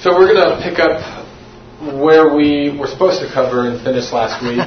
So we're going to pick up where we were supposed to cover and finish last week.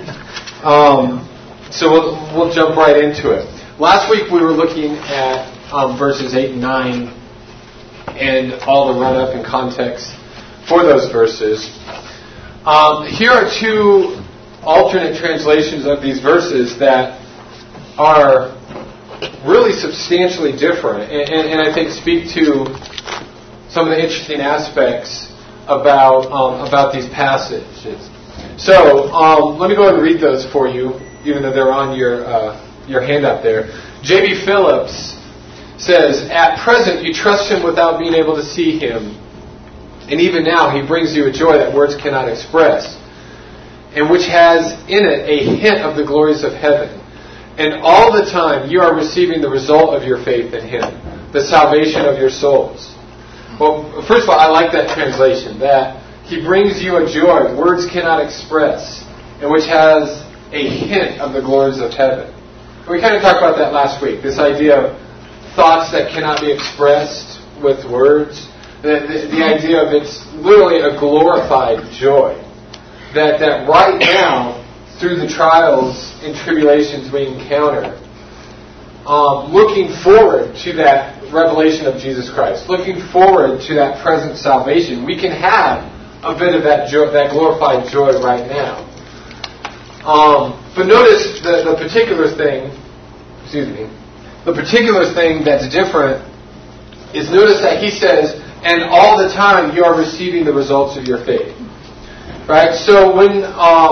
So we'll jump right into it. Last week we were looking at verses 8 and 9 and all the run-up and context for those verses. Here are two alternate translations of these verses that are really substantially different and I think speak to some of the interesting aspects about these passages. So let me go ahead and read those for you, even though they're on your handout there. J.B. Phillips says, "At present you trust Him without being able to see Him, and even now He brings you a joy that words cannot express, and which has in it a hint of the glories of heaven. And all the time you are receiving the result of your faith in Him, the salvation of your souls." Well, first of all, I like that translation, that He brings you a joy words cannot express, and which has a hint of the glories of heaven. We kind of talked about that last week, this idea of thoughts that cannot be expressed with words. The idea of it's literally a glorified joy. That right now, through the trials and tribulations we encounter, looking forward to that revelation of Jesus Christ, looking forward to that present salvation, we can have a bit of that joy, that glorified joy right now. But notice the particular thing, the particular thing that's different is notice that he says, and all the time you are receiving the results of your faith. Right? So when,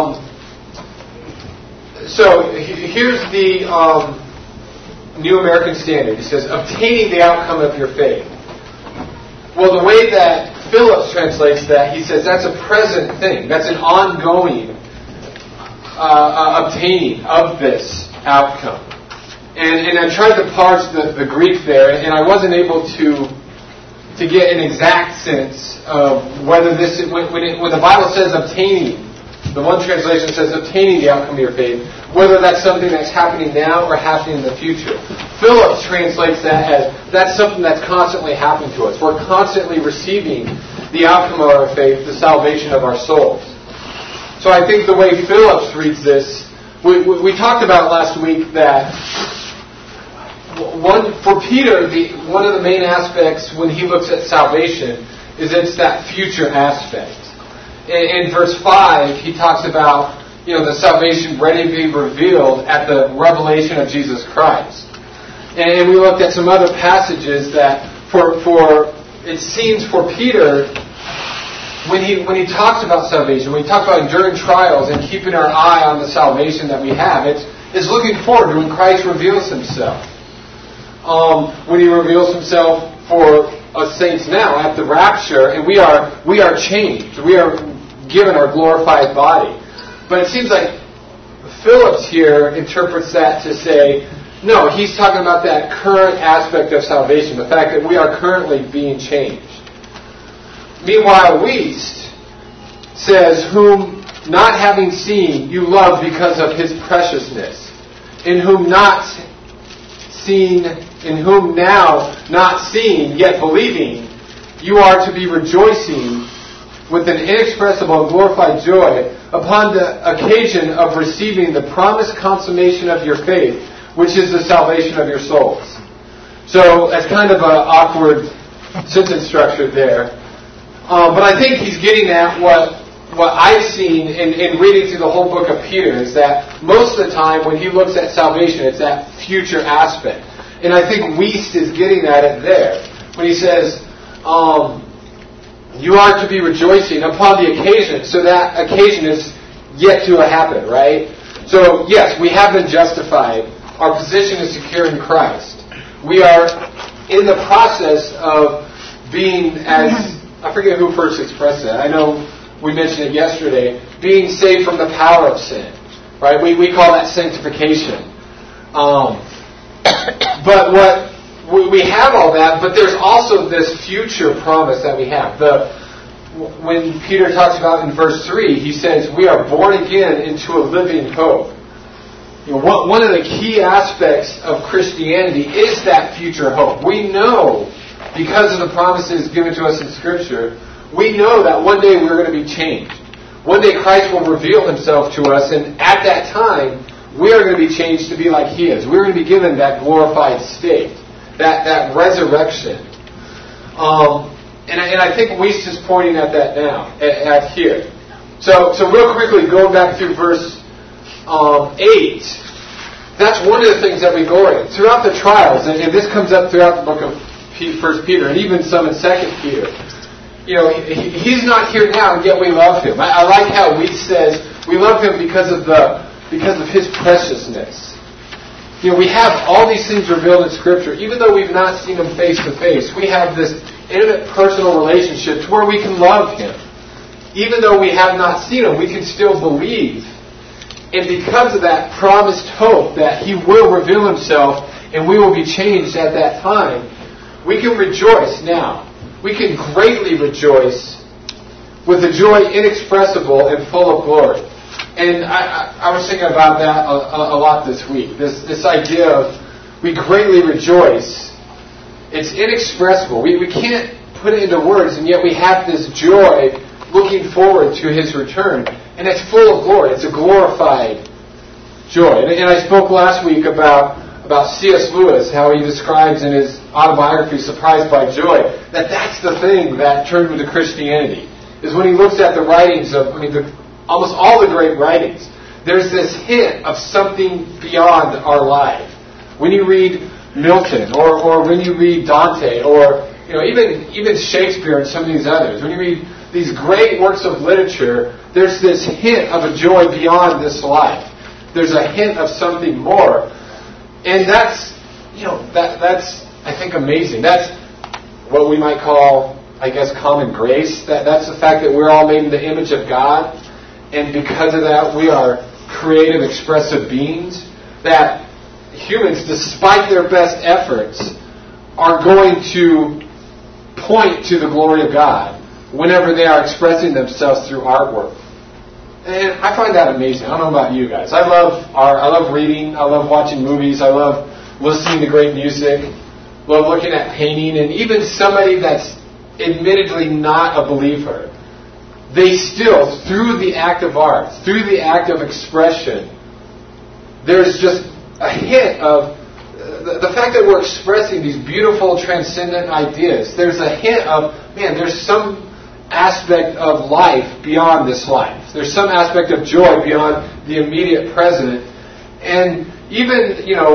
here's the New American Standard. He says, obtaining the outcome of your faith. Well, the way that Phillips translates that, he says that's a present thing. That's an ongoing obtaining of this outcome. And I tried to parse the Greek there, and I wasn't able to get an exact sense of whether this, when the Bible says obtaining, the one translation says obtaining the outcome of your faith, whether that's something that's happening now or happening in the future. Phillips translates that as that's something that's constantly happening to us. We're constantly receiving the outcome of our faith, the salvation of our souls. So I think the way Phillips reads this, we talked about last week that for Peter, one of the main aspects when he looks at salvation is it's that future aspect. In verse 5, he talks about the salvation ready to be revealed at the revelation of Jesus Christ. And we looked at some other passages that for it seems for Peter, when he talks about salvation, when he talks about enduring trials and keeping our eye on the salvation that we have, it's looking forward to when Christ reveals Himself. When He reveals Himself for us saints now at the rapture, and we are changed. We are given our glorified body. But it seems like Phillips here interprets that to say, no, he's talking about that current aspect of salvation, the fact that we are currently being changed. Meanwhile, Wiest says, whom not having seen you love because of His preciousness, in whom not seen, in whom now not seeing yet believing, you are to be rejoicing with an inexpressible and glorified joy upon the occasion of receiving the promised consummation of your faith, which is the salvation of your souls. So that's kind of an awkward sentence structure there. But I think he's getting at what I've seen in reading through the whole book of Peter is that most of the time when he looks at salvation, it's that future aspect. And I think Wiest is getting at it there. When he says, you are to be rejoicing upon the occasion. So that occasion is yet to happen, right? So, yes, we have been justified. Our position is secure in Christ. We are in the process of being, as I forget who first expressed that. I know we mentioned it yesterday. Being saved from the power of sin. Right? We call that sanctification. But we have all that, but there's also this future promise that we have. When Peter talks about in verse 3, he says, we are born again into a living hope. One of the key aspects of Christianity is that future hope. We know, because of the promises given to us in Scripture, we know that one day we're going to be changed. One day Christ will reveal himself to us, and at that time, we are going to be changed to be like he is. We're going to be given that glorified state, that resurrection. And I think Weiss is pointing at that now, at here. So real quickly, going back through verse 8, that's one of the things that we glory in. Throughout the trials, and this comes up throughout the book of 1 Peter, and even some in 2 Peter, he's not here now, and yet we love him. I like how Weiss says we love him because of his preciousness. We have all these things revealed in Scripture. Even though we've not seen him face to face, we have this intimate personal relationship to where we can love him. Even though we have not seen him, we can still believe. And because of that promised hope that he will reveal himself and we will be changed at that time, we can rejoice now. We can greatly rejoice with a joy inexpressible and full of glory. And I was thinking about that a lot this week. This idea of we greatly rejoice. It's inexpressible. We can't put it into words, and yet we have this joy looking forward to his return. And it's full of glory. It's a glorified joy. And I spoke last week about C.S. Lewis, how he describes in his autobiography, Surprised by Joy, that's the thing that turned him to Christianity, is when he looks at the writings of, almost all the great writings, there's this hint of something beyond our life. When you read Milton, or when you read Dante, or even Shakespeare and some of these others, when you read these great works of literature, there's this hint of a joy beyond this life. There's a hint of something more. And that's I think amazing. That's what we might call, I guess, common grace. That's the fact that we're all made in the image of God. And because of that, we are creative, expressive beings. That humans, despite their best efforts, are going to point to the glory of God whenever they are expressing themselves through artwork. And I find that amazing. I don't know about you guys. I love art. I love reading. I love watching movies. I love listening to great music. Love looking at painting. And even somebody that's admittedly not a believer, they still, through the act of art, through the act of expression, there's just a hint of the fact that we're expressing these beautiful, transcendent ideas. There's a hint of, there's some aspect of life beyond this life. There's some aspect of joy beyond the immediate present. And even,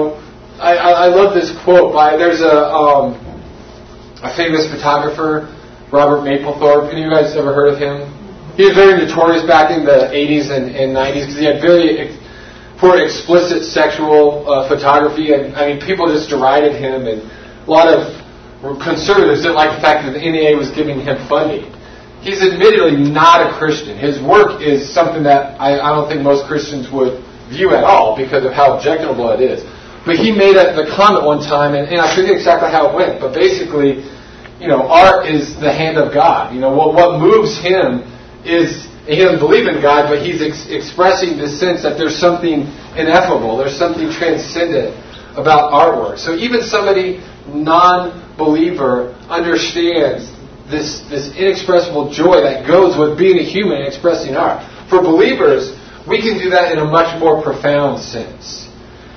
I love this quote there's a famous photographer, Robert Mapplethorpe. Any of you guys ever heard of him? He was very notorious back in the 80s and 90s because he had very for explicit sexual photography. And people just derided him, and a lot of conservatives didn't like the fact that the NEA was giving him funding. He's admittedly not a Christian. His work is something that I don't think most Christians would view at all because of how objectionable it is. But he made the comment one time, and I forget exactly how it went, but basically, art is the hand of God. What moves him is, he doesn't believe in God, but he's expressing the sense that there's something ineffable, there's something transcendent about artwork. So even somebody non-believer understands this inexpressible joy that goes with being a human and expressing art. For believers, we can do that in a much more profound sense.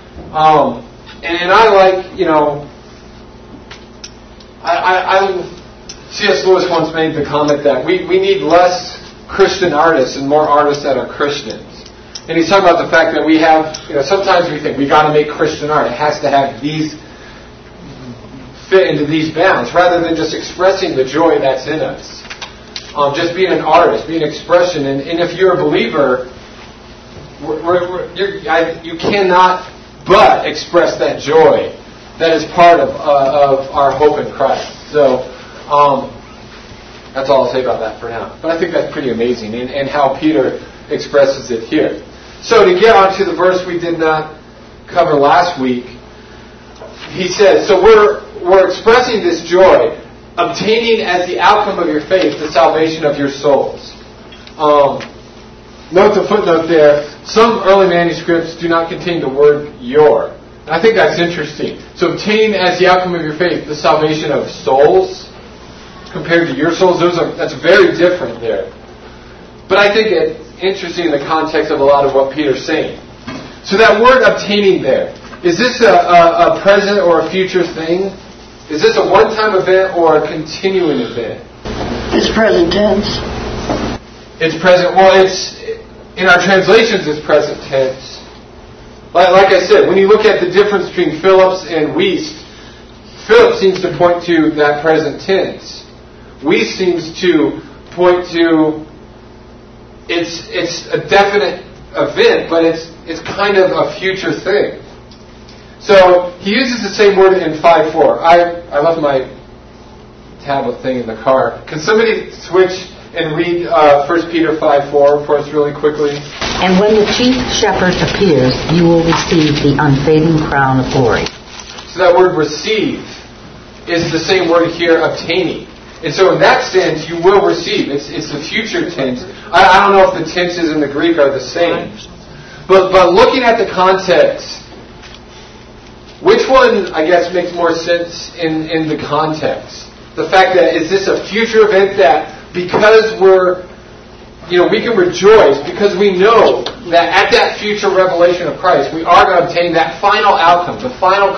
And I like, C.S. Lewis once made the comment that we need less Christian artists and more artists that are Christians. And he's talking about the fact that we have, sometimes we think we got to make Christian art. It has to have these fit into these bounds, rather than just expressing the joy that's in us. Just being an artist, being an expression. And if you're a believer, you cannot but express that joy that is part of our hope in Christ. So that's all I'll say about that for now. But I think that's pretty amazing, and how Peter expresses it here. So to get on to the verse we did not cover last week, he says, so we're expressing this joy, obtaining as the outcome of your faith the salvation of your souls. Note the footnote there. Some early manuscripts do not contain the word your. And I think that's interesting. So obtaining as the outcome of your faith the salvation of souls. compared to your souls, that's very different there. But I think it's interesting in the context of a lot of what Peter's saying. So that word obtaining there, is this a present or a future thing? Is this a one-time event or a continuing event? It's present tense. It's present. Well, it's in our translations, it's present tense. Like I said, when you look at the difference between Phillips and Wuest, Phillips seems to point to that present tense. Wuest seems to point to it's a definite event, but it's kind of a future thing. So he uses the same word in 5:4. I left my tablet thing in the car. Can somebody switch and read 1 Peter 5:4 for us really quickly? And when the chief shepherd appears, you will receive the unfading crown of glory. So that word receive is the same word here, obtaining. And so in that sense, you will receive. It's the future tense. I don't know if the tenses in the Greek are the same. But looking at the context, which one, I guess, makes more sense in the context? The fact that, is this a future event that because we can rejoice because we know that at that future revelation of Christ, we are going to obtain that final outcome, the final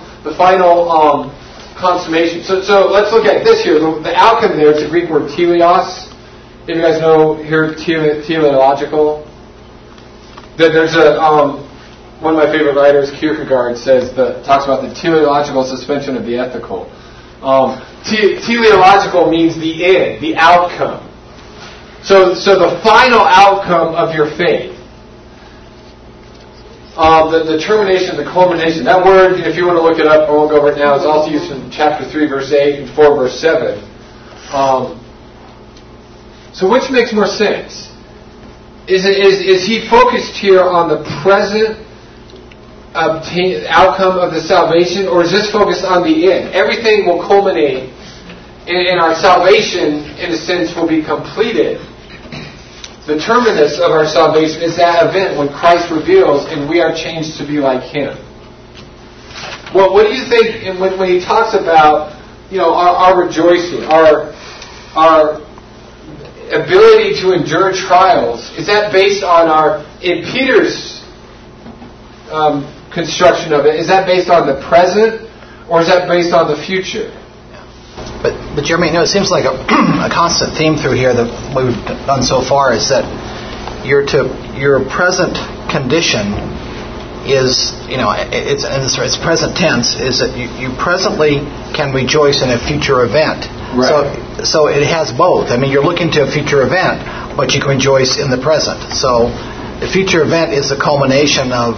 consummation. So let's look at this here. The outcome there, it's a Greek word teleos. If you guys know here, teleological. There's one of my favorite writers, Kierkegaard, talks about the teleological suspension of the ethical. Teleological means the end, the outcome. So the final outcome of your faith. The termination, the culmination. That word, if you want to look it up, I won't go over it now, is also used in chapter 3, verse 8 and 4, verse 7. So which makes more sense? Is he focused here on the present outcome of the salvation, or is this focused on the end? Everything will culminate, and our salvation, in a sense, will be completed. The terminus of our salvation is that event when Christ reveals and we are changed to be like Him. Well, what do you think when he talks about our rejoicing, our ability to endure trials? Is that based on in Peter's construction of it, is that based on the present or is that based on the future? But Jeremy, it seems like a constant theme through here that we've done so far is that your present condition is, it's present tense, is that you presently can rejoice in a future event. Right. So it has both. I mean, you're looking to a future event, but you can rejoice in the present. So the future event is the culmination of,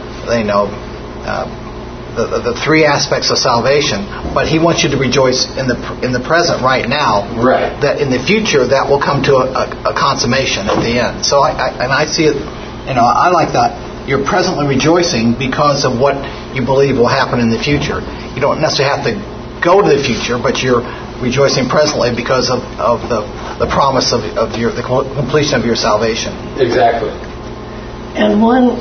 the three aspects of salvation, but he wants you to rejoice in the present right now. Right. That in the future that will come to a consummation at the end. So I see it. I like that you're presently rejoicing because of what you believe will happen in the future. You don't necessarily have to go to the future, but you're rejoicing presently because of the promise of the completion of your salvation. Exactly. And one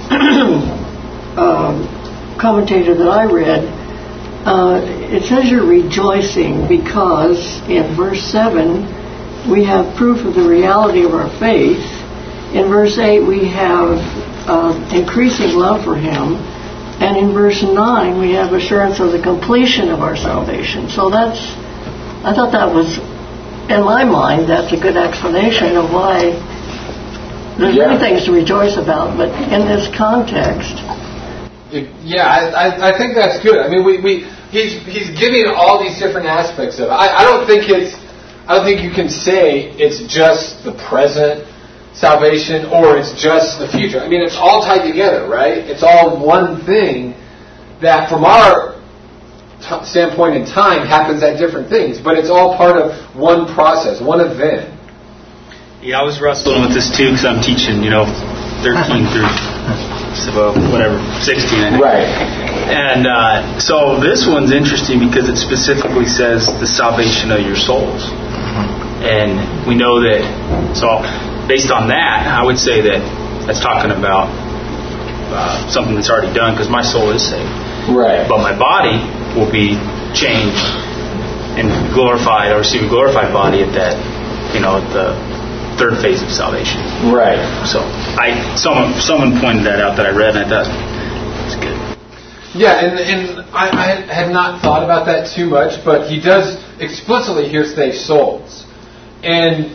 commentator that I read, it says you're rejoicing because in verse 7 we have proof of the reality of our faith. In verse 8 we have increasing love for Him. And in verse 9 we have assurance of the completion of our salvation. So I thought that was, in my mind, that's a good explanation of why there's many things to rejoice about, but in this context. Yeah, I think that's good. I mean, he's giving all these different aspects of it. I don't think you can say it's just the present salvation or it's just the future. I mean, it's all tied together, right? It's all one thing that, from our standpoint in time, happens at different things, but it's all part of one process, one event. Yeah, I was wrestling with this too because I'm teaching, 13 through 16, I think. Right. And so this one's interesting because it specifically says the salvation of your souls. And we know that, so based on that, I would say that that's talking about something that's already done because my soul is saved. Right. But my body will be changed and glorified or receive a glorified body at that, at the third phase of salvation. Right. So someone pointed that out that I read, and I thought it's good. Yeah, and I had not thought about that too much, but he does explicitly here say souls, and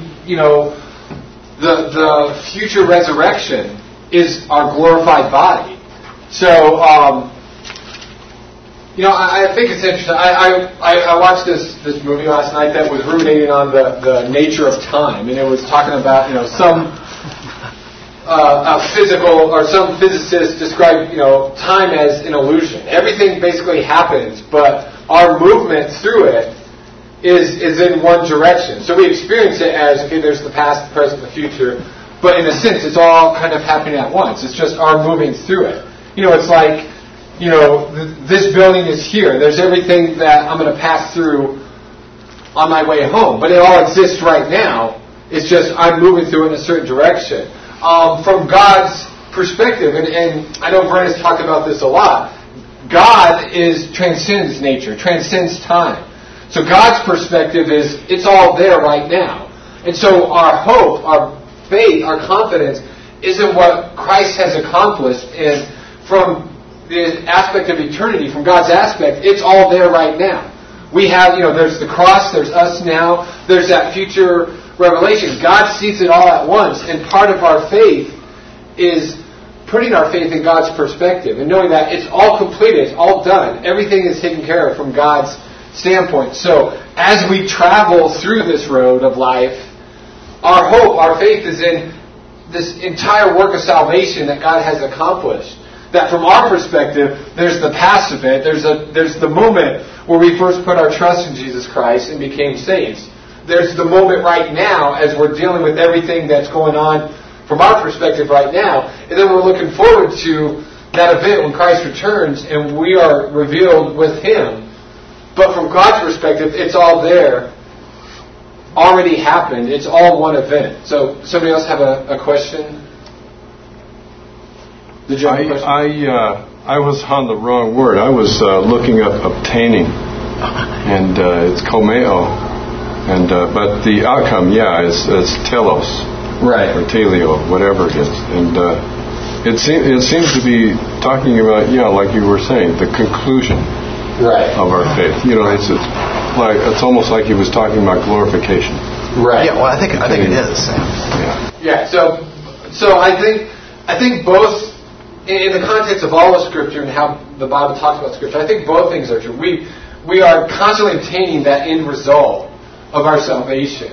the future resurrection is our glorified body. So, I think it's interesting. I watched this movie last night that was ruminating on the nature of time, and it was talking about some physical or some physicists describe time as an illusion. Everything basically happens, but our movement through it is in one direction. So we experience it as, okay, there's the past, the present, the future, but in a sense it's all kind of happening at once. It's just our moving through it. It's like, this building is here. There's everything that I'm going to pass through on my way home, but it all exists right now. It's just I'm moving through it in a certain direction. From God's perspective, and I know Brent has talked about this a lot, God transcends nature, transcends time. So God's perspective is, it's all there right now. And so our hope, our faith, our confidence is in what Christ has accomplished. And from the aspect of eternity, from God's aspect, it's all there right now. We have, there's the cross, there's us now, there's that future revelation. God sees it all at once. And part of our faith is putting our faith in God's perspective and knowing that it's all completed, it's all done. Everything is taken care of from God's standpoint. So as we travel through this road of life, our hope, our faith is in this entire work of salvation that God has accomplished. That from our perspective, there's the past of it, there's the moment where we first put our trust in Jesus Christ and became saints. There's the moment right now as we're dealing with everything that's going on from our perspective right now. And then we're looking forward to that event when Christ returns and we are revealed with Him. But from God's perspective, it's all there, already happened. It's all one event. So, somebody else have a question? Did you have a question? I was on the wrong word. I was looking up obtaining, and it's komeo, but the outcome, is telos, right, or telio, whatever it is, and it seems to be talking about, like you were saying, the conclusion. Right. Of our faith. It's almost like he was talking about glorification. Right. Yeah, well, I think it is. Yeah. So I think both in the context of all of Scripture and how the Bible talks about Scripture, I think both things are true. We are constantly obtaining that end result of our salvation.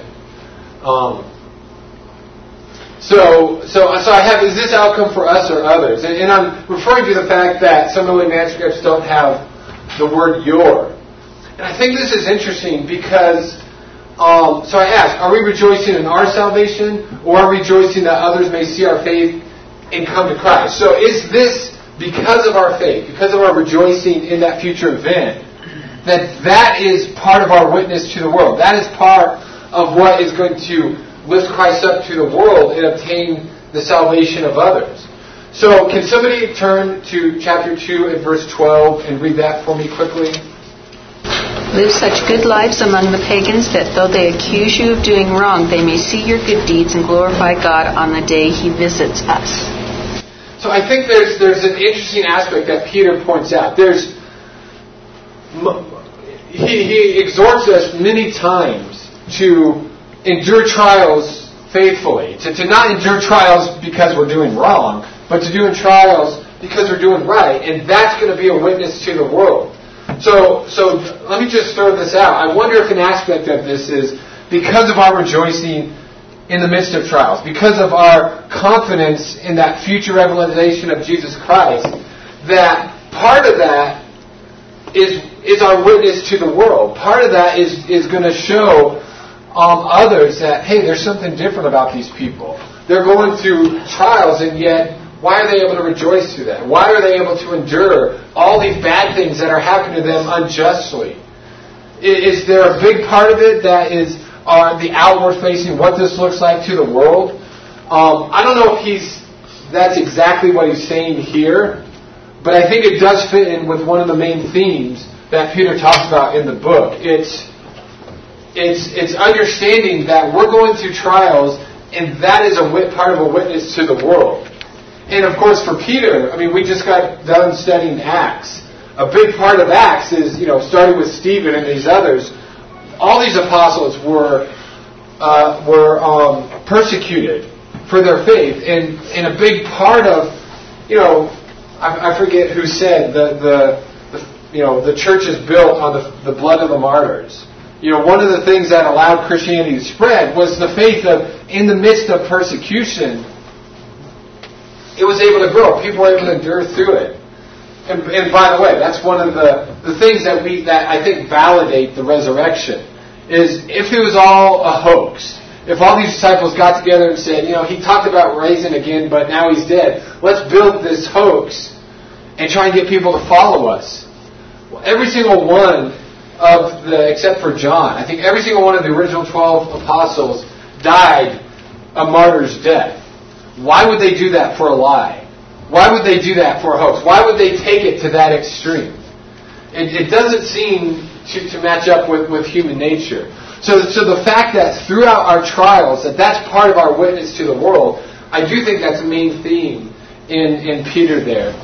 So I have, is this outcome for us or others? And I'm referring to the fact that some early manuscripts don't have the word your. And I think this is interesting because, so I ask, are we rejoicing in our salvation or are we rejoicing that others may see our faith and come to Christ? So is this because of our faith, because of our rejoicing in that future event, that is part of our witness to the world? That is part of what is going to lift Christ up to the world and obtain the salvation of others. So can somebody turn to chapter 2 and verse 12 and read that for me quickly? Live such good lives among the pagans that though they accuse you of doing wrong, they may see your good deeds and glorify God on the day He visits us. So I think there's an interesting aspect that Peter points out. He exhorts us many times to endure trials faithfully, to not endure trials because we're doing wrong, but to do trials because we're doing right, and that's going to be a witness to the world. So let me just throw this out. I wonder if an aspect of this is because of our rejoicing in the midst of trials, because of our confidence in that future revelation of Jesus Christ, that part of that is our witness to the world. Part of that is going to show others that, hey, there's something different about these people. They're going through trials, and yet why are they able to rejoice through that? Why are they able to endure all these bad things that are happening to them unjustly? Is there a big part of it that is the outward facing, what this looks like to the world? I don't know if that's exactly what he's saying here, but I think it does fit in with one of the main themes that Peter talks about in the book. It's understanding that we're going through trials, and that is part of a witness to the world. And of course, for Peter, I mean, we just got done studying Acts. A big part of Acts is, starting with Stephen and these others. All these apostles were persecuted for their faith, and a big part of, I forget who said the church is built on the blood of the martyrs. One of the things that allowed Christianity to spread was the faith of, in the midst of persecution, it was able to grow. People were able to endure through it. And by the way, that's one of the things that I think validate the resurrection, is if it was all a hoax, if all these disciples got together and said, he talked about rising again, but now he's dead, let's build this hoax and try and get people to follow us. Well, every single one except for John, I think every single one of the original 12 apostles died a martyr's death. Why would they do that for a lie? Why would they do that for a hoax? Why would they take it to that extreme? It doesn't seem to match up with human nature. So the fact that throughout our trials, that's part of our witness to the world, I do think that's a main theme in Peter there.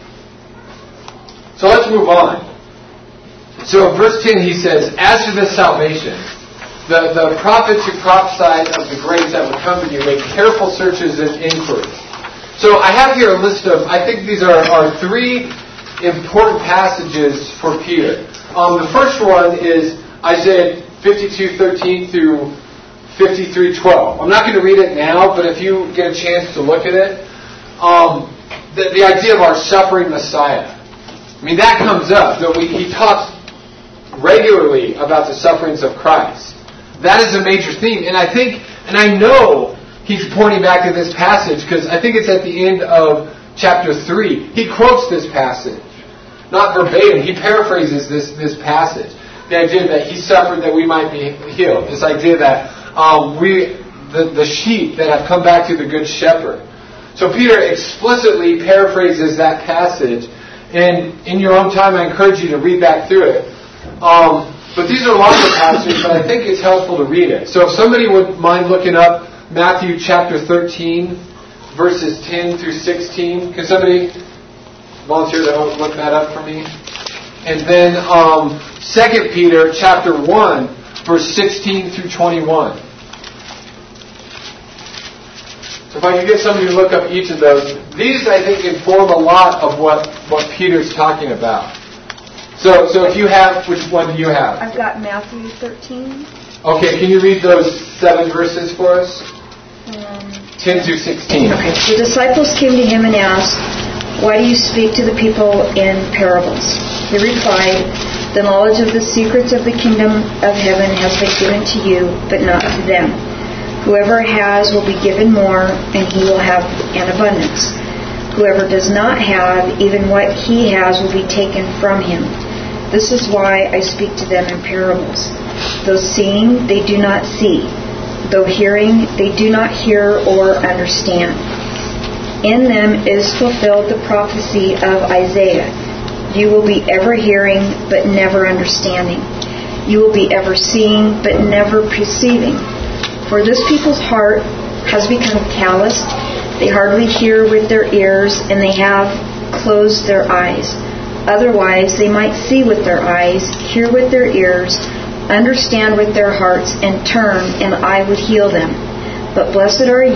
So let's move on. So in verse 10 he says, as to this salvation, the prophets who prophesied of the grace that would come to you made careful searches and inquiries. So I have here a list of, I think these are three important passages for Peter. The first one is Isaiah 52:13 through 53:12. I'm not going to read it now, but if you get a chance to look at it, the idea of our suffering Messiah. I mean, that comes up. He talks regularly about the sufferings of Christ. That is a major theme. And I know he's pointing back to this passage because I think it's at the end of chapter 3. He quotes this passage. Not verbatim. He paraphrases this passage. The idea that he suffered that we might be healed. This idea that the sheep that have come back to the good shepherd. So Peter explicitly paraphrases that passage. And in your own time, I encourage you to read back through it. But these are longer passages, but I think it's helpful to read it. So if somebody would mind looking up Matthew chapter 13, verses 10 through 16. Can somebody volunteer to look that up for me? And then 2 Peter chapter 1, verse 16 through 21. So if I could get somebody to look up each of those. These, I think, inform a lot of what Peter's talking about. So if you have, which one do you have? I've got Matthew 13. Okay, can you read those 7 verses for us? 10 through 16. Okay. The disciples came to him and asked, "Why do you speak to the people in parables?" He replied, "The knowledge of the secrets of the kingdom of heaven has been given to you, but not to them. Whoever has will be given more, and he will have an abundance. Whoever does not have, even what he has will be taken from him. This is why I speak to them in parables. Though seeing, they do not see. Though hearing, they do not hear or understand. In them is fulfilled the prophecy of Isaiah. You will be ever hearing, but never understanding. You will be ever seeing, but never perceiving. For this people's heart has become calloused. They hardly hear with their ears, and they have closed their eyes. Otherwise, they might see with their eyes, hear with their ears, understand with their hearts, and turn, and I would heal them. But blessed are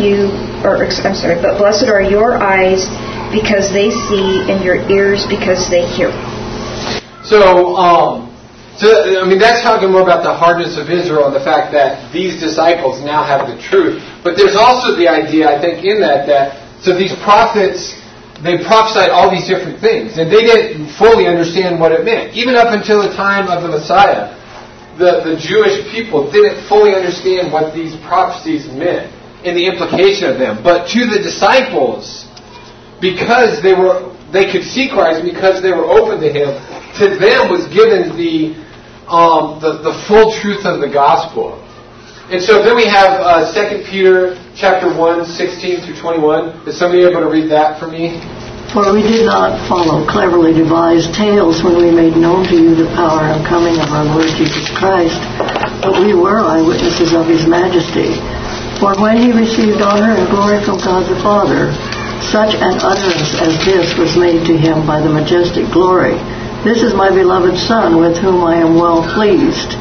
your eyes because they see, and your ears because they hear." So I mean, that's talking more about the hardness of Israel and the fact that these disciples now have the truth. But there's also the idea, I think, in that so these prophets, they prophesied all these different things, and they didn't fully understand what it meant. Even up until the time of the Messiah, the Jewish people didn't fully understand what these prophecies meant and the implication of them. But to the disciples, because they could see Christ, because they were open to Him, to them was given the full truth of the gospel. And so then we have 2 Peter chapter 1, 16 through 21. Is somebody able to read that for me? For we did not follow cleverly devised tales when we made known to you the power and coming of our Lord Jesus Christ, but we were eyewitnesses of his majesty. For when he received honor and glory from God the Father, such an utterance as this was made to him by the majestic glory. This is my beloved Son, with whom I am well pleased.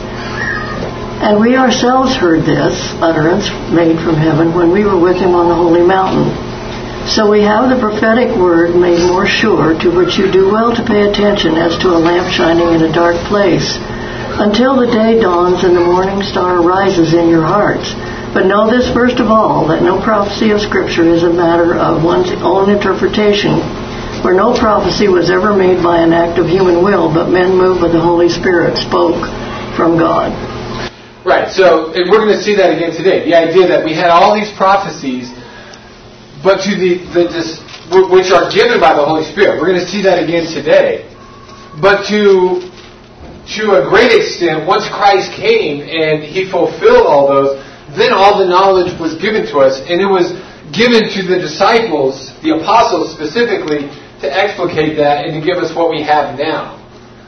And we ourselves heard this utterance made from heaven when we were with him on the holy mountain. So we have the prophetic word made more sure, to which you do well to pay attention as to a lamp shining in a dark place, until the day dawns and the morning star rises in your hearts. But know this first of all, that no prophecy of Scripture is a matter of one's own interpretation, for no prophecy was ever made by an act of human will, but men moved by the Holy Spirit spoke from God. Right, so and we're going to see that again today. The idea that we had all these prophecies, but to which are given by the Holy Spirit. We're going to see that again today. But to a great extent, once Christ came and he fulfilled all those, then all the knowledge was given to us, and it was given to the disciples, the apostles specifically, to explicate that and to give us what we have now.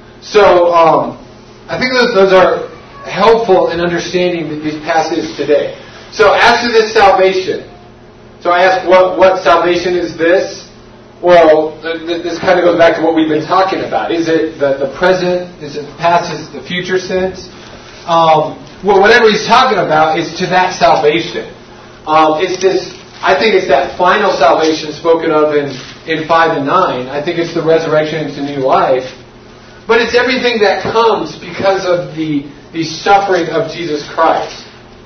So I think those are helpful in understanding these passages today. So as to this salvation, so I asked what salvation is this? Well, this kind of goes back to what we've been talking about. Is it the present? Is it the past? Is it the future sense? Well, whatever he's talking about is to that salvation. It's this. I think it's that final salvation spoken of in 5 and 9. I think it's the resurrection into new life. But it's everything that comes because of the suffering of Jesus Christ.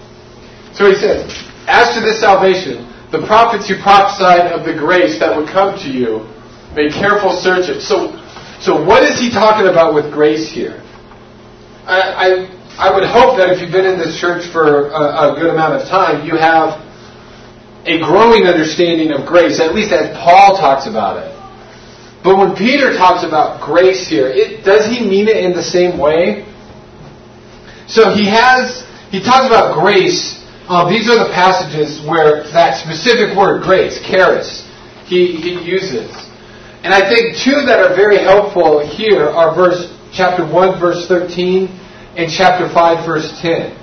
So he says, as to this salvation, the prophets who prophesied of the grace that would come to you made careful search of. So what is he talking about with grace here? I would hope that if you've been in this church for a good amount of time, you have a growing understanding of grace, at least as Paul talks about it. But when Peter talks about grace here, does he mean it in the same way? So he talks about grace. These are the passages where that specific word, grace, charis, he uses. And I think two that are very helpful here are chapter 1, verse 13, and chapter 5, verse 10.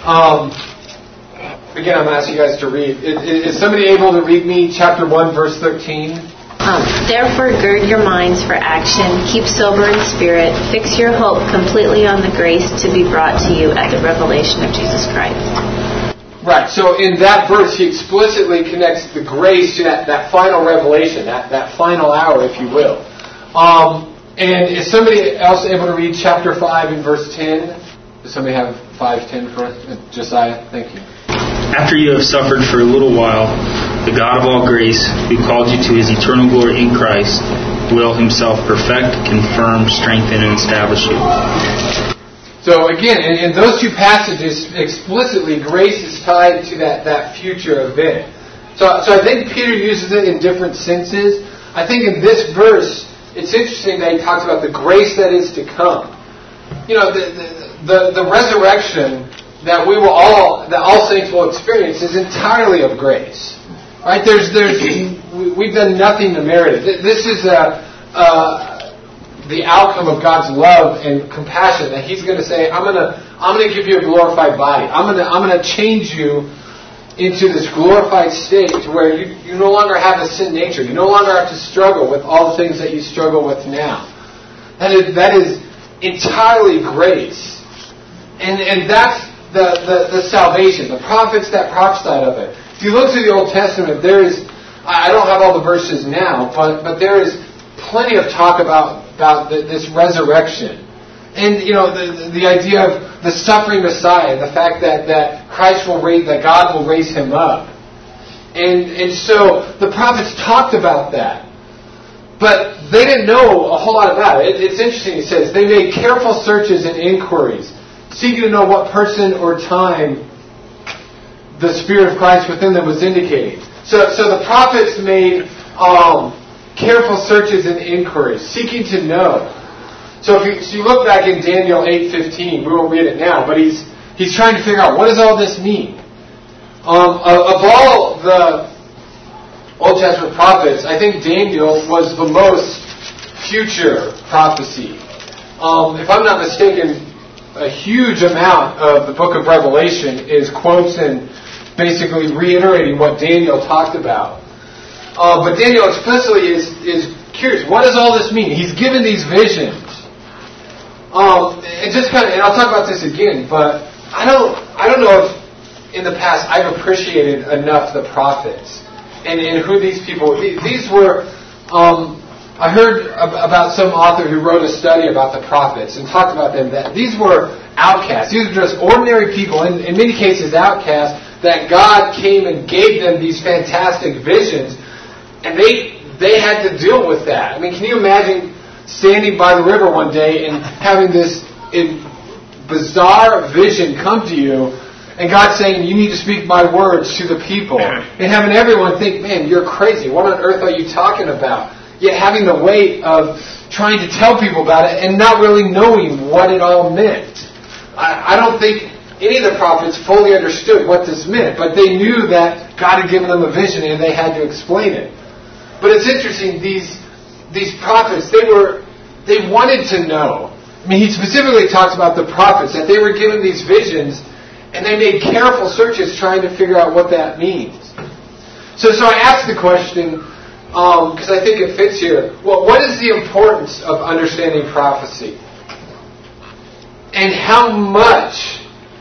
Again, I'm asking you guys to read. Is somebody able to read me chapter 1, verse 13? Therefore, gird your minds for action, keep sober in spirit, fix your hope completely on the grace to be brought to you at the revelation of Jesus Christ. Right, so in that verse, he explicitly connects the grace to that final revelation, that final hour, if you will. And is somebody else able to read chapter 5 and verse 10? Does somebody have 5:10 for us? Josiah, thank you. After you have suffered for a little while, the God of all grace, who called you to his eternal glory in Christ, will himself perfect, confirm, strengthen, and establish you. So again, in those two passages, explicitly, grace is tied to that future event. So I think Peter uses it in different senses. I think in this verse, it's interesting that he talks about the grace that is to come. You know, the resurrection that all saints will experience is entirely of grace. Right? We've done nothing to merit it. This is the outcome of God's love and compassion, that he's going to say, I'm going to give you a glorified body. I'm going to change you into this glorified state to where you no longer have a sin nature. You no longer have to struggle with all the things that you struggle with now. That is entirely grace. And that's the salvation. The prophets that prophesied of it. If you look through the Old Testament, I don't have all the verses now, but there is plenty of talk about this resurrection. And, you know, the idea of the suffering Messiah, the fact that Christ that God will raise him up. And so the prophets talked about that. But they didn't know a whole lot about it. It's interesting, he says, they made careful searches and inquiries, seeking to know what person or time the Spirit of Christ within them was indicating. So the prophets made careful searches and inquiries, seeking to know. So if you look back in Daniel 8:15, we won't read it now, but he's trying to figure out, what does all this mean? Of all Old Testament prophets, I think Daniel was the most future prophecy. If I'm not mistaken, a huge amount of the book of Revelation is quotes and basically reiterating what Daniel talked about. But Daniel explicitly is curious. What does all this mean? He's given these visions. And I'll talk about this again, but I don't know if in the past I've appreciated enough the prophets and who these people. These were. I heard about some author who wrote a study about the prophets and talked about them, that these were outcasts. These were just ordinary people, in many cases outcasts, that God came and gave them these fantastic visions, and they had to deal with that. I mean, can you imagine standing by the river one day and having this bizarre vision come to you, and God saying, you need to speak my words to the people, and having everyone think, man, you're crazy. What on earth are you talking about? Yet having the weight of trying to tell people about it and not really knowing what it all meant. I don't think any of the prophets fully understood what this meant, but they knew that God had given them a vision and they had to explain it. But it's interesting, these prophets, they wanted to know. I mean, he specifically talks about the prophets, that they were given these visions and they made careful searches trying to figure out what that means. So I asked the question, because I think it fits here. Well, what is the importance of understanding prophecy? And how much?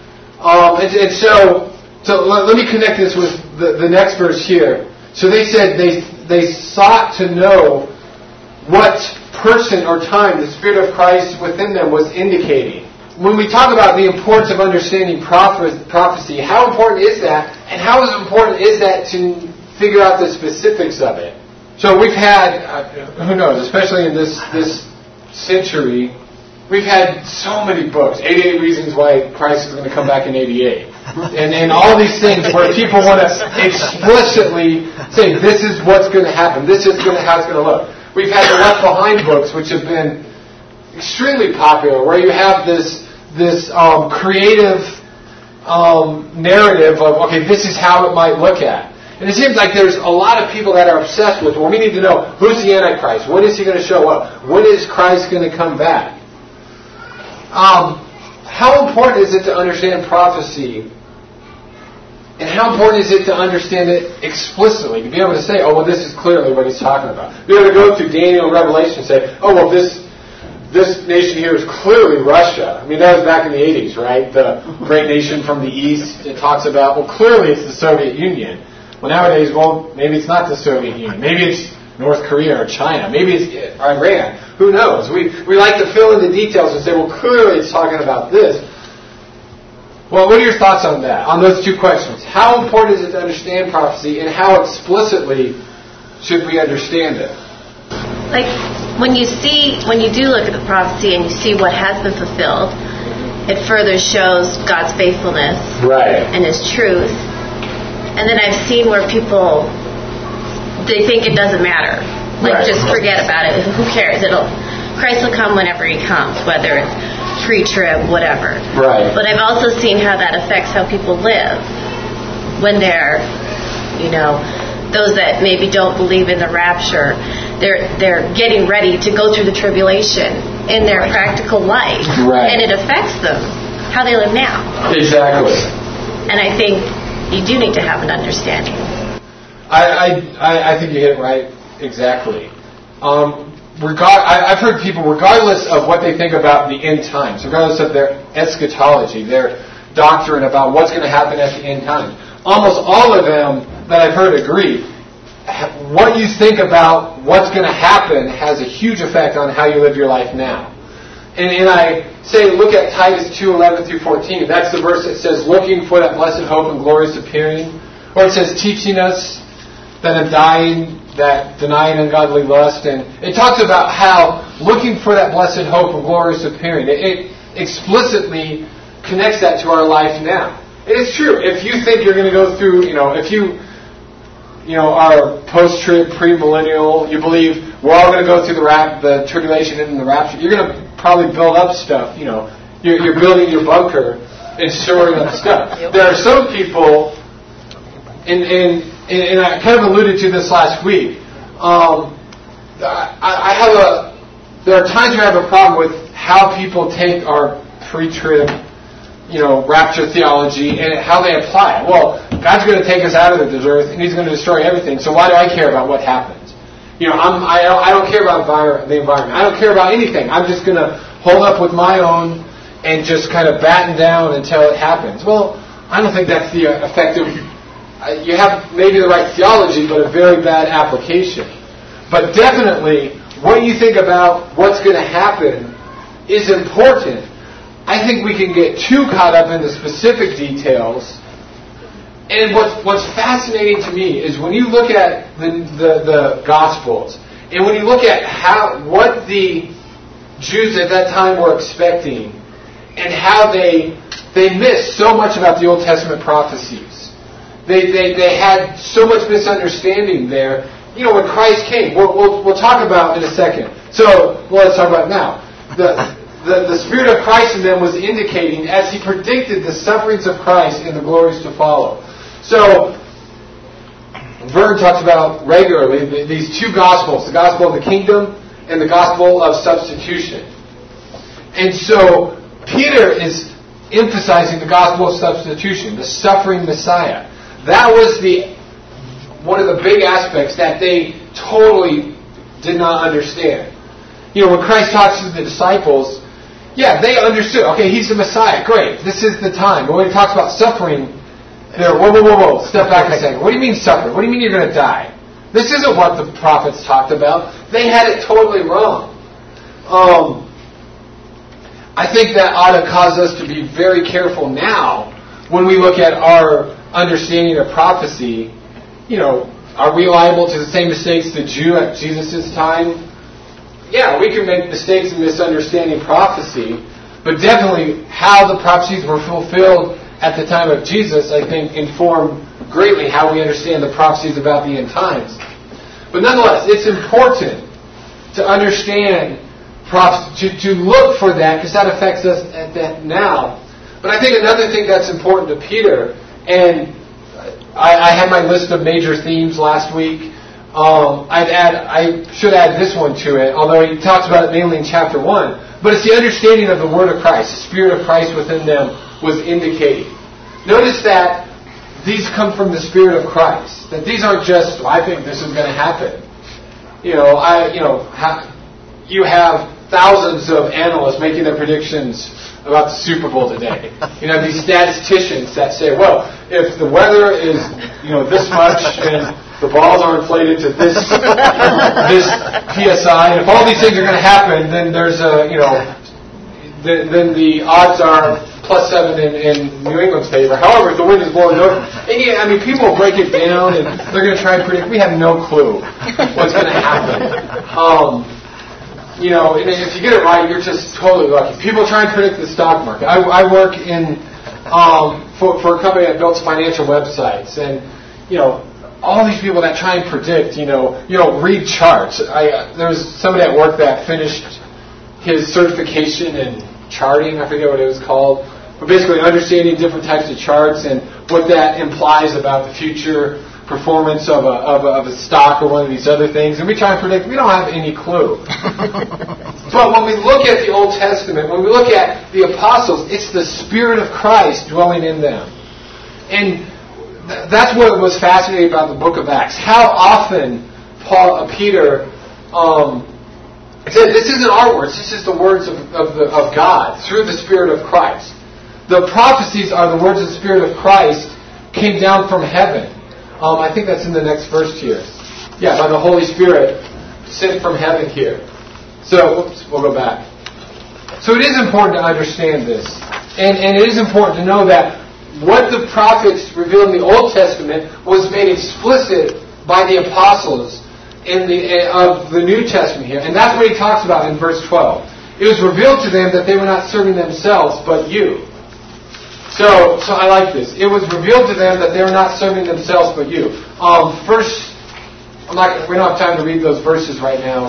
So let me connect this with the next verse here. So they said they sought to know what person or time the Spirit of Christ within them was indicating. When we talk about the importance of understanding prophecy, how important is that? And how important is that to figure out the specifics of it? So we've had, who knows, especially in this century, we've had so many books. 88 Reasons Why Christ is going to come back in 88. And all these things where people want to explicitly say, this is what's going to happen. This is how it's going to look. We've had the Left Behind books, which have been extremely popular, where you have this creative narrative of, okay, this is how it might look at. And it seems like there's a lot of people that are obsessed with, well, we need to know, who's the Antichrist? When is he going to show up? When is Christ going to come back? How important is it to understand prophecy? And how important is it to understand it explicitly? To be able to say, oh, well, this is clearly what he's talking about. Be able to go through Daniel and Revelation and say, oh, well, this nation here is clearly Russia. I mean, that was back in the 80s, right? The great nation from the East. It talks about, well, clearly it's the Soviet Union. Well, nowadays, maybe it's not the Soviet Union. Maybe it's North Korea or China. Maybe it's Iran. Who knows? We like to fill in the details and say, well, clearly it's talking about this. Well, what are your thoughts on that, on those two questions? How important is it to understand prophecy, and how explicitly should we understand it? Like, when you do look at the prophecy and you see what has been fulfilled, it further shows God's faithfulness and His truth. And then I've seen where people, they think it doesn't matter. Like, just forget about it. Who cares? Christ will come whenever He comes, whether it's pre-trib, whatever. Right. But I've also seen how that affects how people live. When they're, those that maybe don't believe in the rapture, they're getting ready to go through the tribulation in their practical life. Right. And it affects them, how they live now. Exactly. And I think you do need to have an understanding. I think you hit it right. Exactly. I've heard people, regardless of what they think about the end times, regardless of their eschatology, their doctrine about what's going to happen at the end times, almost all of them that I've heard agree, what you think about what's going to happen has a huge effect on how you live your life now. And I say, look at Titus 2:11-14. That's the verse that says, looking for that blessed hope and glorious appearing. Or it says, teaching us that denying ungodly lust. And it talks about how looking for that blessed hope and glorious appearing. It explicitly connects that to our life now. It is true. If you think you're going to go through, if you are post-trib, pre-millennial, you believe we're all going to go through the tribulation and the rapture, you're going to probably build up stuff. You're building your bunker and storing up stuff. There are some people and I kind of alluded to this last week. There are times where I have a problem with how people take our pre-trib, rapture theology and how they apply it. Well, God's going to take us out of this earth and He's going to destroy everything. So why do I care about what happens? I don't care about the environment. I don't care about anything. I'm just going to hold up with my own and just kind of batten down until it happens. Well, I don't think that's the effective. You have maybe the right theology, but a very bad application. But definitely, what you think about what's going to happen is important. I think we can get too caught up in the specific details. And what's fascinating to me is when you look at the Gospels, and when you look at what the Jews at that time were expecting, and how they missed so much about the Old Testament prophecies. They had so much misunderstanding there. When Christ came, we'll talk about in a second. So let's talk about it now. The Spirit of Christ in them was indicating as He predicted the sufferings of Christ and the glories to follow. So Vern talks about regularly these two Gospels, the Gospel of the Kingdom and the Gospel of Substitution. And so Peter is emphasizing the Gospel of Substitution, the suffering Messiah. That was one of the big aspects that they totally did not understand. When Christ talks to the disciples, they understood. Okay, He's the Messiah. Great. This is the time. But when He talks about suffering, they're, whoa. Step back a second. What do you mean suffering? What do you mean you're going to die? This isn't what the prophets talked about. They had it totally wrong. I think that ought to cause us to be very careful now when we look at our understanding of prophecy. Are we liable to the same mistakes the Jew at Jesus' time? Yeah, we can make mistakes in misunderstanding prophecy, but definitely how the prophecies were fulfilled at the time of Jesus, I think, inform greatly how we understand the prophecies about the end times. But nonetheless, it's important to understand prophecy, to look for that, because that affects us at that now. But I think another thing that's important to Peter, and I had my list of major themes last week. I should add this one to it, although he talks about it mainly in chapter 1. But it's the understanding of the Word of Christ, the Spirit of Christ within them was indicating. Notice that these come from the Spirit of Christ. That these aren't just, I think this is going to happen. You have thousands of analysts making their predictions about the Super Bowl today. These statisticians that say, well, if the weather is, this much and the balls are inflated to this PSI, and if all these things are going to happen, then there's then the odds are +7 in New England's favor. However, if the wind is blowing north, and people break it down and they're going to try and predict. We have no clue what's going to happen. And if you get it right, you're just totally lucky. People try and predict the stock market. I work in for a company that builds financial websites, and all these people that try and predict, read charts. There was somebody at work that finished his certification in charting. I forget what it was called, but basically understanding different types of charts and what that implies about the future performance of a stock or one of these other things, and we try and predict. We don't have any clue. But when we look at the Old Testament, when we look at the apostles, it's the Spirit of Christ dwelling in them. And that's what was fascinating about the book of Acts. How often Peter said, this isn't our words, this is the words of God through the Spirit of Christ. The prophecies are the words of the Spirit of Christ came down from heaven. I think that's in the next verse here. Yeah, by the Holy Spirit sent from heaven here. So, we'll go back. So it is important to understand this. And it is important to know that what the prophets revealed in the Old Testament was made explicit by the apostles of the New Testament here. And that's what he talks about in verse 12. It was revealed to them that they were not serving themselves, but you. So I like this. It was revealed to them that they were not serving themselves, but you. We don't have time to read those verses right now.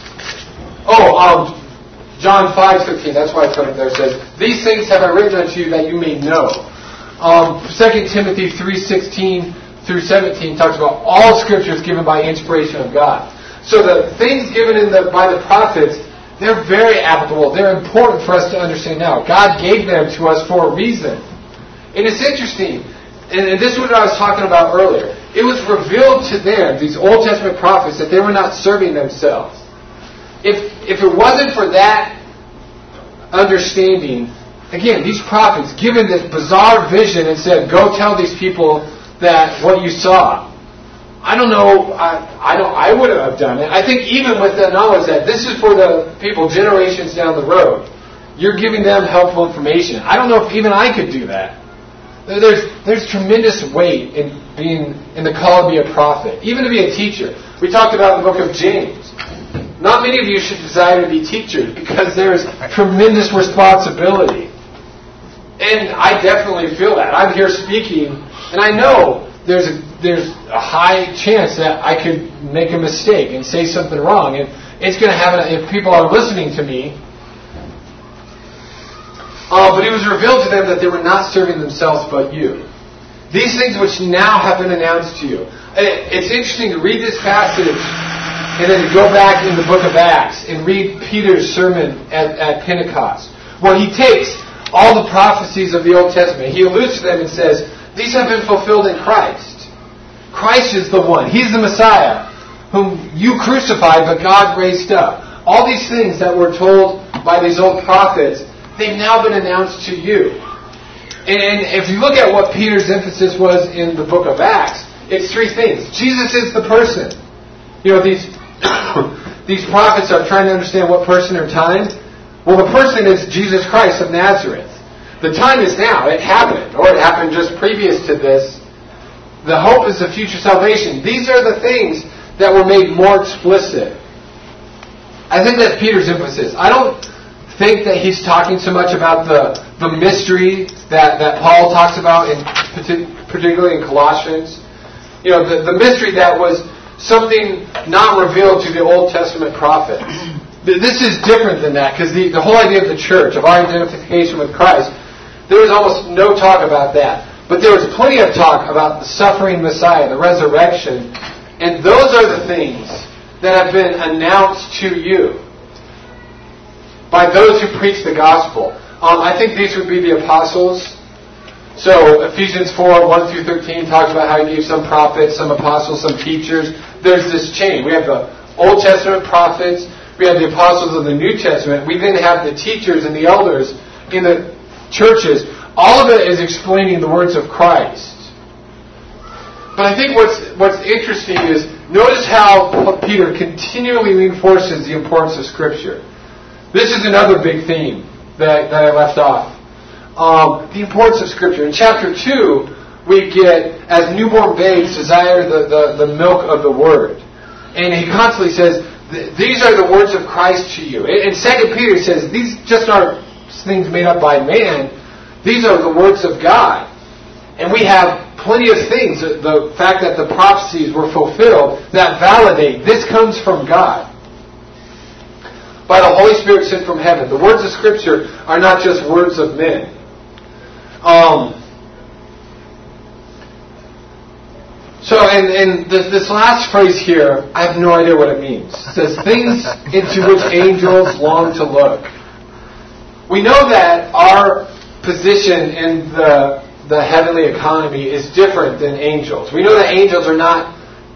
John 5:13. That's why I put it there. It says, "These things have I written unto you that you may know." 2 Timothy 3:16 through 17 talks about all Scripture is given by inspiration of God. So the things given by the prophets, they're very applicable. They're important for us to understand now. God gave them to us for a reason. And it's interesting, and this is what I was talking about earlier. It was revealed to them, these Old Testament prophets, that they were not serving themselves. If it wasn't for that understanding, again, these prophets given this bizarre vision and said, "Go tell these people that what you saw." I don't know. I wouldn't have done it. I think even with the knowledge that this is for the people generations down the road, you're giving them helpful information. I don't know if even I could do that. There's tremendous weight in being in the call to be a prophet, even to be a teacher. We talked about in the book of James. Not many of you should desire to be teachers because there's tremendous responsibility. And I definitely feel that. I'm here speaking, and I know there's a high chance that I could make a mistake and say something wrong. And it's going to happen if people are listening to me. But it was revealed to them that they were not serving themselves but you. These things which now have been announced to you. It's interesting to read this passage and then to go back in the book of Acts and read Peter's sermon at Pentecost, where he takes all the prophecies of the Old Testament. He alludes to them and says, these have been fulfilled in Christ. Christ is the one. He's the Messiah, whom you crucified, but God raised up. All these things that were told by these old prophets, they've now been announced to you. And if you look at what Peter's emphasis was in the book of Acts, it's three things. Jesus is the person. You know, these prophets are trying to understand what person or time. Well, the person is Jesus Christ of Nazareth. The time is now. It happened. Or it happened just previous to this. The hope is the future salvation. These are the things that were made more explicit. I think that's Peter's emphasis. I don't think that he's talking so much about the mystery that Paul talks about, particularly in Colossians. You know, the mystery that was something not revealed to the Old Testament prophets. This is different than that, because the whole idea of the church, of our identification with Christ, there was almost no talk about that. But there was plenty of talk about the suffering Messiah, the resurrection, and those are the things that have been announced to you by those who preach the gospel. I think these would be the apostles. So Ephesians 4, 1 through 13 talks about how he gave some prophets, some apostles, some teachers. There's this chain. We have the Old Testament prophets. We have the apostles of the New Testament. We then have the teachers and the elders in the churches. All of it is explaining the words of Christ. But I think what's interesting is, notice how Peter continually reinforces the importance of Scripture. This is another big theme that I left off. The importance of Scripture. In chapter 2, we get, as newborn babes desire the milk of the Word. And he constantly says, these are the words of Christ to you. And 2 Peter says, these just aren't things made up by man. These are the words of God. And we have plenty of things, the fact that the prophecies were fulfilled, that validate this comes from God. By the Holy Spirit sent from heaven. The words of Scripture are not just words of men. And this last phrase here, I have no idea what it means. It says, things into which angels long to look. We know that our position in the heavenly economy is different than angels. We know that angels are not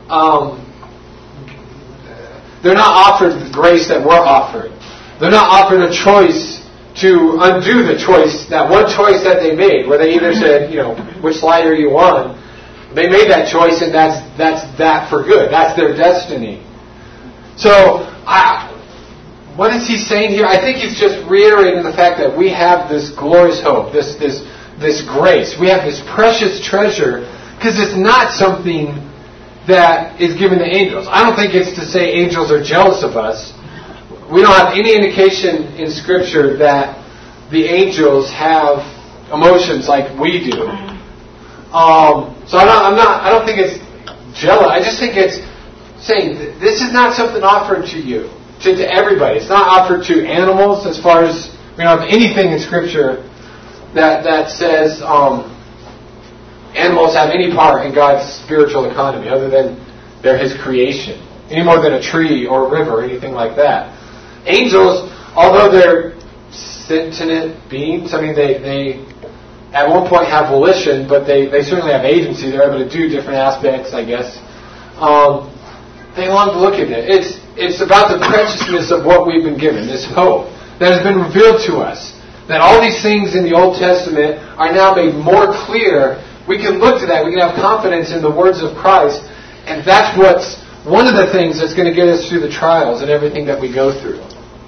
they're not offered the grace that we're offered. They're not offered a choice to undo the choice, that one choice that they made, where they either said, which slide are you on? They made that choice, and that's that for good. That's their destiny. So, what is he saying here? I think he's just reiterating the fact that we have this glorious hope, this grace. We have this precious treasure, because it's not something that is given to angels. I don't think it's to say angels are jealous of us. We don't have any indication in Scripture that the angels have emotions like we do. So I don't think it's jealous. I just think it's saying this is not something offered to you, to everybody. It's not offered to animals. As far as we don't have anything in Scripture that says animals have any part in God's spiritual economy other than they're His creation, any more than a tree or a river or anything like that. Angels, although they're sentient beings, I mean, they at one point have volition, but they certainly have agency. They're able to do different aspects, I guess. They long to look at it. It's about the preciousness of what we've been given, this hope that has been revealed to us. That all these things in the Old Testament are now made more clear. We can look to that. We can have confidence in the words of Christ. And that's what's one of the things that's going to get us through the trials and everything that we go through.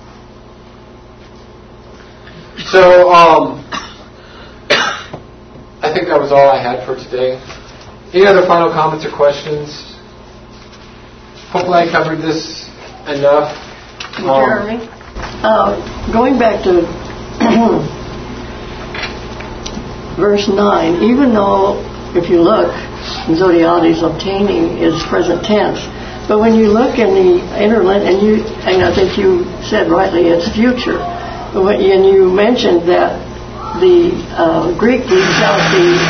So, I think that was all I had for today. Any other final comments or questions? Hopefully I covered this enough. Jeremy? Going back to verse 9, even though, if you look, Zodiades, obtaining is present tense, but when you look in the interlinear, and I think you said rightly, it's future, and you mentioned that the Greek leaves out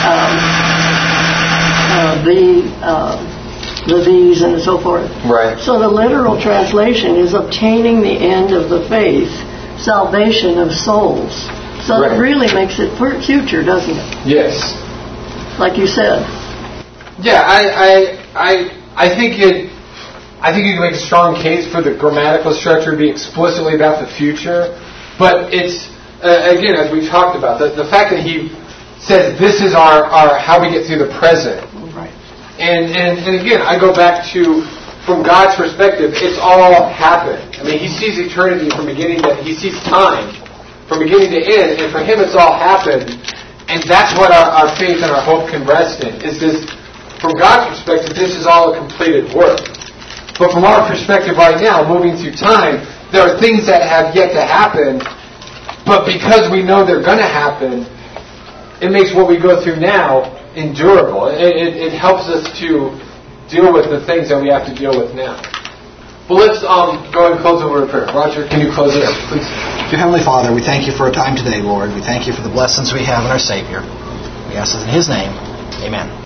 the these and so forth. Right. So the literal translation is obtaining the end of the faith, salvation of souls. So right. It really makes it future, doesn't it? Yes. Like you said. Yeah, I think you can make a strong case for the grammatical structure to be explicitly about the future, but it's again, as we've talked about, the fact that he says this is our how we get through the present. Right. And again, I go back to, from God's perspective, it's all happened. I mean, He sees eternity from beginning to, He sees time from beginning to end, and for Him it's all happened. And that's what our faith and our hope can rest in, is this, from God's perspective, this is all a completed work. But from our perspective right now, moving through time, there are things that have yet to happen, but because we know they're going to happen, it makes what we go through now endurable. It helps us to deal with the things that we have to deal with now. Well, let's go and close over in prayer. Roger, can you close us, please? Dear Heavenly Father, we thank You for our time today, Lord. We thank You for the blessings we have in our Savior. We ask this in His name. Amen.